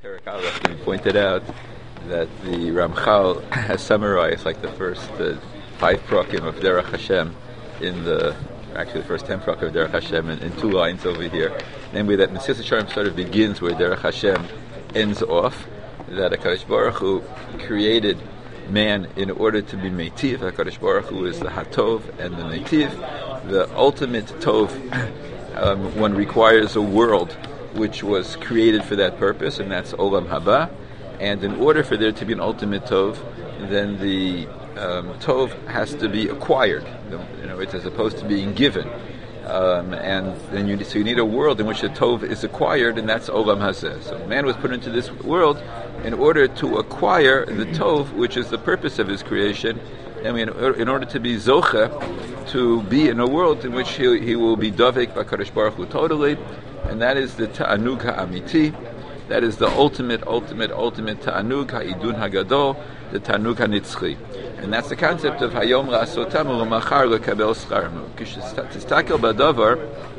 Perek Aleph, we pointed out that the Ramchal has summarized like the first 5 prakim of Derech Hashem the first 10 prakim of Derech Hashem in 2 lines over here. Namely, that Mesilas Yesharim sort of begins where Derech Hashem ends off, that HaKadosh Baruch Hu created man in order to be Meitiv. HaKadosh Baruch Hu is the Hatov and the Meitiv. The ultimate Tov, one requires a world which was created for that purpose, and that's Olam Haba. And in order for there to be an ultimate Tov, then the Tov has to be acquired. It's as opposed to being given. And then you need a world in which the Tov is acquired, and that's Olam Hazeh. So man was put into this world in order to acquire the Tov, which is the purpose of his creation. And in order to be Zoche, to be in a world in which he will be Davek b'Kadosh Baruch Hu totally, and that is the Ta'anug Ha'amiti. That is the ultimate Ta'anug Ha'idun Hagadol, the Ta'anug Ha'nitzchi. And that's the concept of Hayom Ra'asotam U'Machar L'Kabel Schar. Tistakel Badavar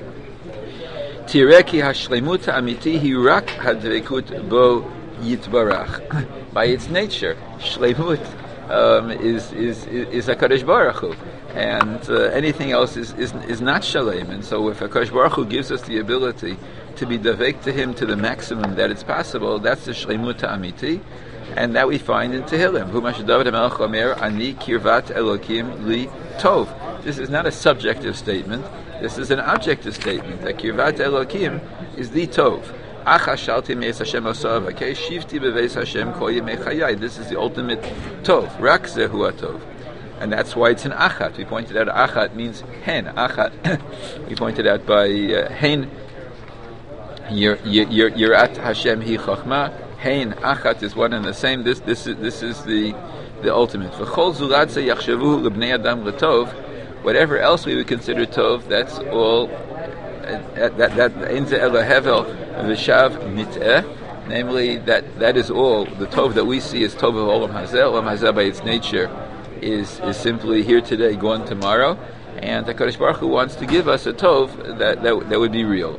Tireh Ki Hashlemut Ha'amiti Hi Rak Hadvekut Bo Yitbarach. By its nature, Shlemut is HaKadosh Baruch Hu, and anything else is not Shalem. And so if HaKadosh Baruch Hu gives us the ability to be davek to Him to the maximum that it's possible, that's the Shlemut Ha'amiti, and that we find in Tehillim. Humash David HaMelech Omer, Ani Kirvat Elokim Li Tov. This is not a subjective statement, this is an objective statement, that Kirvat Elokim is the Tov. This is the ultimate Tov. Rak zehu Tov. And that's why it's an Achat. We pointed out Achat means Hen. Achat, we pointed out by Hen, Yirat Hashem hi Chachma. Hein, Achat is one and the same. This is the ultimate. V'chol zulat ze yachshavu l'bnei adam l'tov. Whatever else we would consider Tov, that's all. That Ein ze ela hevel v'shav mit'eh. Namely, that is all. The Tov that we see is Tov of Olam Hazeh. Olam Hazeh by its nature is simply here today, gone tomorrow. And HaKadosh Baruch Hu wants to give us a Tov that would be real.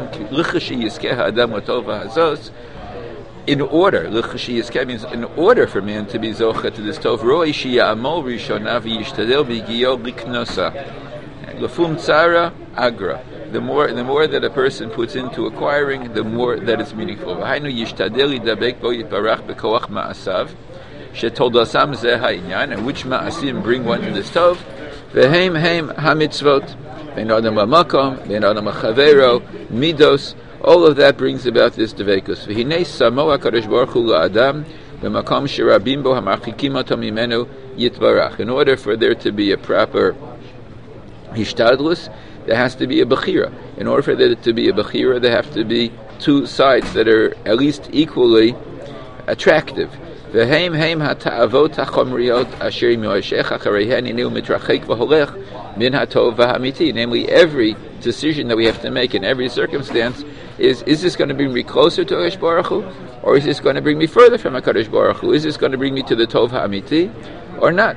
In order, means in order for man to be Zocha to this Tov, Ro'ei sheya'amol rishona v'yishtadel b'giyol liknosa. Lefum tzara agra. The more that a person puts into acquiring, the more that it's meaningful. V'hainu yishtadel yidabek bo yitbarach b'koach ma'asav, shetoldasam zeh ha'inyan, and which ma'asim bring one to this Tov. V'heim heim hamitzvot, ben adam ha'makom, ben adam ha'chavero, midos. All of that brings about this devekus. V'hinei samo HaKadosh Baruch Hu la'adam b'makom sherabim bo ha'marchikim oto mimenu yitbarach. In order for there to be a proper hishtadlus, there has to be a bechira. In order for there to be a bechira, there have to be 2 sides that are at least equally attractive. V'heim heim ha'ta'avot ha'chomriot asher yo'eshecha charehen inu mitrachek v'holech min ha'tov v'ha'amiti. Namely, every decision that we have to make in every circumstance is this going to bring me closer to HaKadosh Baruch Hu, or is this going to bring me further from HaKadosh Baruch Hu? Is this going to bring me to the Tov Ha'amiti, or not?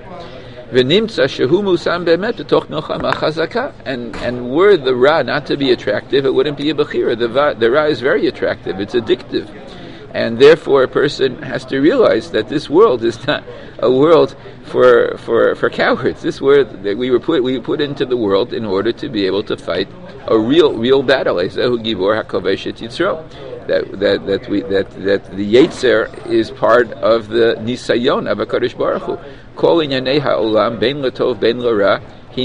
And were the Ra not to be attractive, it wouldn't be a Bechira. The Ra is very attractive, it's addictive. And therefore a person has to realize that this world is not a world for cowards. This world that we were put into the world in order to be able to fight a real battle. That the Yetzer is part of the Nisayon of HaKadosh Baruch Hu. Calling Yanei Ha'olam Ben Latov Ben Lara.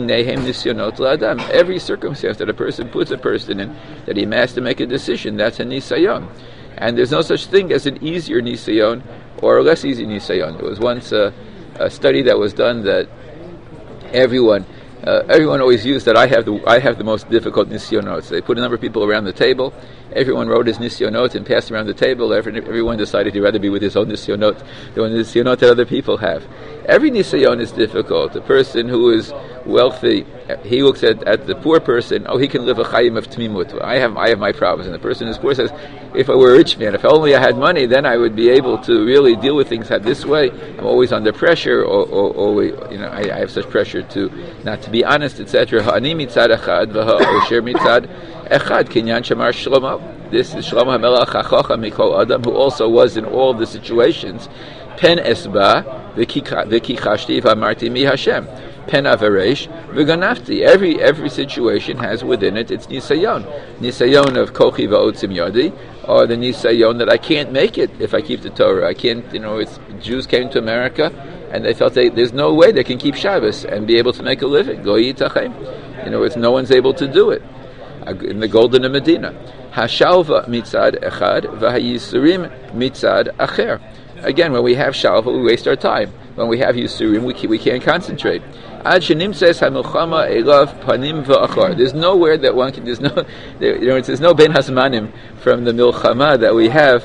Every circumstance that a person puts a person in, that he has to make a decision, that's a Nisayon. And there's no such thing as an easier Nisayon or a less easy Nisayon. There was once a study that was done that everyone always used that I have the most difficult Nisyonot. So they put a number of people around the table. Everyone wrote his Nisyonot and passed around the table. Everyone decided he'd rather be with his own Nisyonot than the Nisyonot that other people have. Every Nisayon is difficult. The person who is wealthy, he looks at the poor person, he can live a chayim of tmimut. I have my problems. And the person who's poor says, if I were a rich man, if only I had money, then I would be able to really deal with things this way. I'm always under pressure, or I have such pressure not to be honest, etc. Ha'ani mitzad echad v'ha'osher mitzad echad kinyan shamar shlomo. This is Shlomo HaMelech HaChacham Mikol Adam, who also was in all the situations. Pen esba v'kichashti v'amarti mi Hashem. Pen averesh v'ganafti. Every situation has within it its nisayon. Nisayon of kochi v'otzim yadi, or the nisayon that I can't make it if I keep the Torah. I can't, Jews came to America and they felt there's no way they can keep Shabbos and be able to make a living. Go yitachem. No one's able to do it. In the Golden Medina. Hashalva mitzad echad v'hayisurim mitzad acher. Again, when we have shalva, we waste our time. When we have yisurim, we can't concentrate. Ad shenimtzes hamilchama elav panim v'achar. There's nowhere that one can. There's no ben hasmanim from the milchama that we have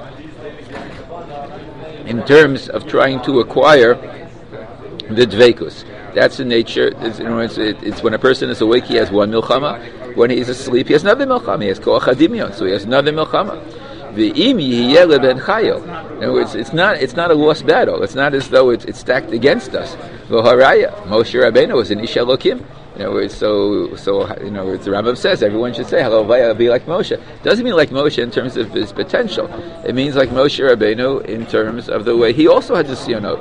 in terms of trying to acquire the dveikus. That's the nature. It's when a person is awake, he has one milchama. When he's asleep, he has another milchama. He has koach hadimion, so he has another milchama. V'im yihiyeh leben chayo. In other words, it's not a lost battle. It's not as though it's stacked against us. V'haraya, Moshe Rabbeinu was an ish Elokim. In other words, so the Rambam says everyone should say Halavaya be like Moshe. Doesn't mean like Moshe in terms of his potential. It means like Moshe Rabbeinu in terms of the way he also had the siyonot.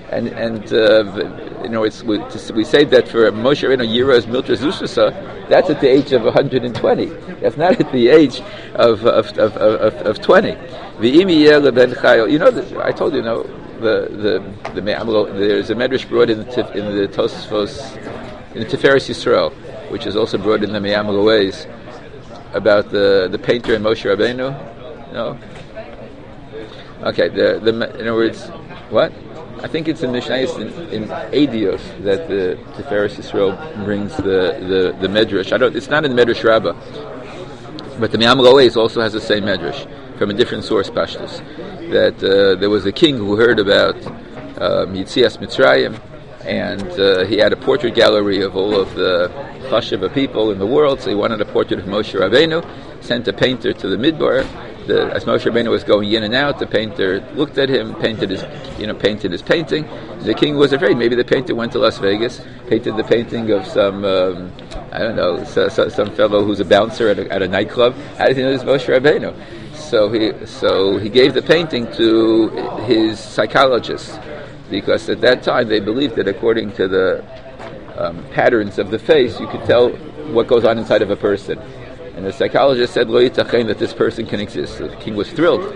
We say that for Moshe Rabbeinu Yira is Miltra Zushasa. That's at the age of 120. That's not at the age of 20. I told you, there's a medrash brought in the Tosfos, in the Tiferes Yisrael, which is also brought in the Me'am Lo'ez, about the painter and Moshe Rabbeinu. No? Okay, in other words, what? I think it's in Mishnayos in Eidios that the Tiferes Yisrael brings the medrash. It's not in the Medrash Rabbah, but the Me'am Lo'ez also has the same medrash from a different source, Pashtus. That there was a king who heard about Yitzias Mitzrayim, and he had a portrait gallery of all of the Chashiva people in the world, so he wanted a portrait of Moshe Rabbeinu, sent a painter to the Midbar. As Moshe Rabbeinu was going in and out, the painter looked at him, painted his painting. The king was afraid. Maybe the painter went to Las Vegas, painted the painting of some, some fellow who's a bouncer at a nightclub. How did he know this Moshe Rabbeinu? So he gave the painting to his psychologist, because at that time they believed that according to the patterns of the face, you could tell what goes on inside of a person. And the psychologist said, "Lo yitachen that this person can exist." So the king was thrilled,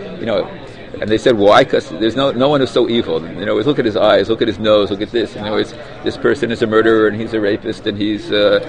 And they said, "Why? Because there's no one who's so evil. Look at his eyes, look at his nose, look at this. This person is a murderer and he's a rapist and he's a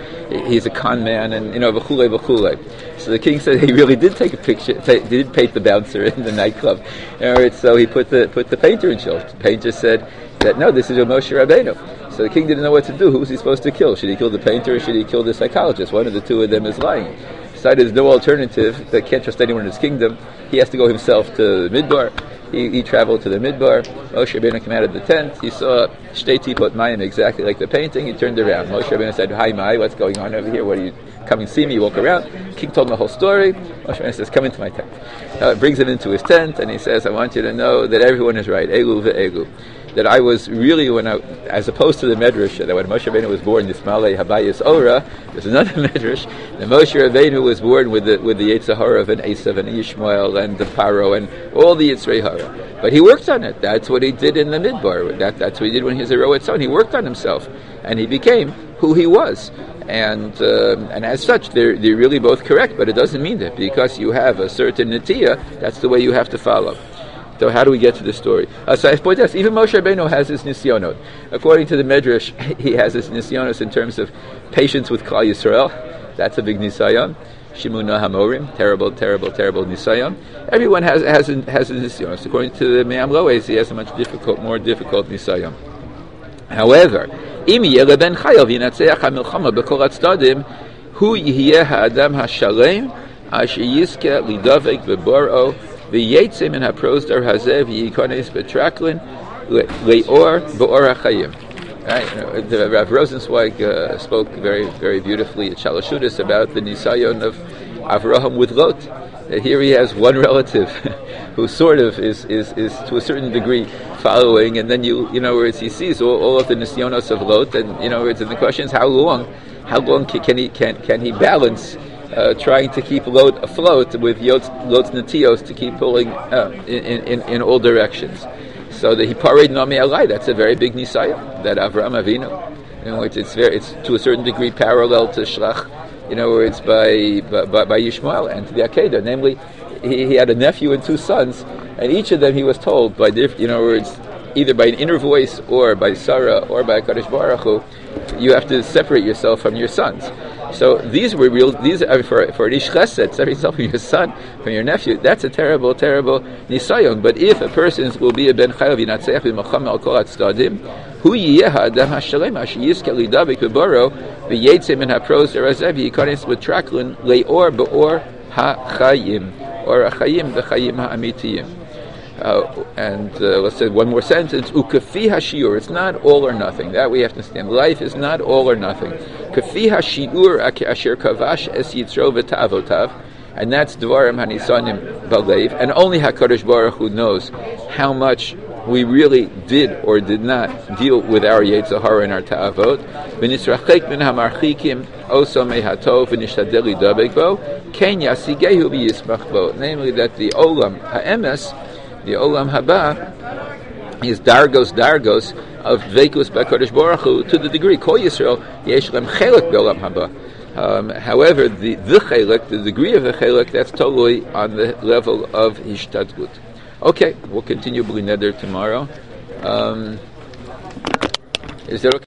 con man and v'chulei v'chulei." So the king said he really did take a picture. Did paint the bouncer in the nightclub. So he put the painter in charge. The painter said that no, this is a Moshe Rabbeinu. So the king didn't know what to do. Who was he supposed to kill? Should he kill the painter or should he kill the psychologist? One of the two of them is lying. Decided there's no alternative. They can't trust anyone in his kingdom. He has to go himself to the Midbar. He traveled to the Midbar. Moshe Rabbeinu came out of the tent. He saw Shtei Tipot Mayim exactly like the painting. He turned around. Moshe Rabbeinu said, "Hi, Mai, what's going on over here? What are you come and see me?" Walk around. King told him the whole story. Moshe Rabbeinu says, "Come into my tent." Brings him into his tent and he says, "I want you to know that everyone is right. Elu ve'elu. That I was really, as opposed to the Medrash, that when Moshe Rabbeinu was born, Nismalei Habayis Ora, there's another Medrash, that Moshe Rabbeinu was born with the Yetzer Hara of an Esav and Ishmael and the Paro and all the Yitzrei Hara. But he worked on it. That's what he did in the Midbar. That's what he did when he was a Roet Son. He worked on himself, and he became who he was. And as such, they're really both correct, but it doesn't mean that because you have a certain Netiya, that's the way you have to follow. So how do we get to the story? So I point out, even Moshe Rabbeinu has his nisyonot. According to the Medrash, he has his nisyonos in terms of patience with Klal Yisrael. That's a big nisayon. Shimuna Hamorim, terrible nisayon. Everyone has his nisyonos. According to the Me'am Lo'ez, he has a much more difficult nisayon. However, im yele ben chayav yinatzeach hamilchama b'kol hatzdadim hu yihiyeh ha'adam ha'shalem asher yizkeh lidavek b'bor'o v'yetzim in haprozdar hazev yikones betraklin leor be'or ha'chayim. Right, Rav Rosenzweig spoke very, very beautifully at Shalashudas about the nisayon of Avraham with Lot. Here he has one relative who sort of is to a certain degree following, and then whereas he sees all of the nisyonos of Lot, and and the question is how long can he balance trying to keep load afloat with Lot's Natios to keep pulling in all directions. So the Hipared Nomi Alai, that's a very big Nisayah, that Avraham Avinu. It's to a certain degree parallel to Shlach, where it's by Yishmael and to the Akedah. Namely, he had a nephew and two sons, and each of them he was told by where it's either by an inner voice or by Sarah or by Kadosh Baruch Hu, you have to separate yourself from your sons. So these were real. These are for Ish Chesed, separate yourself from your son, from your nephew. That's a terrible, terrible nisayon. But if a person will be a ben chayil v'natzeach v'macham al kol hatzdadim, hu yiyeh ha'adam ha'shalem asher yizke lidabek v'baro v'yetzeh min ha'pros erazev yikanes v'traklin le'or be'or ha'chayim or ha'chayim v'chayim ha'amitiyim. And let's say one more sentence. Ukafi hashiur. It's not all or nothing. That we have to understand. Life is not all or nothing. Kafi hashiur asher kavash es yitzro v'tavotav, and that's dvarim hanisanim balev. And only Hakadosh Baruch Hu knows how much we really did or did not deal with our Yetzer Hara and our ta'avot. V'nisrachek min hamarchikim oso mehatov v'nishtadel lidabek bo ken yasigehu v'yismach bo. Namely, that the olam ha'emes, the Olam Haba, is dargos of Dveikus b'Kodesh Baruch Hu to the degree Kol Yisrael yesh lem chelik b'Olam Haba. However, the chelik, the degree of the chelik, that's totally on the level of Hishtadlut. Okay, we'll continue B'li Neder tomorrow. Is there okay?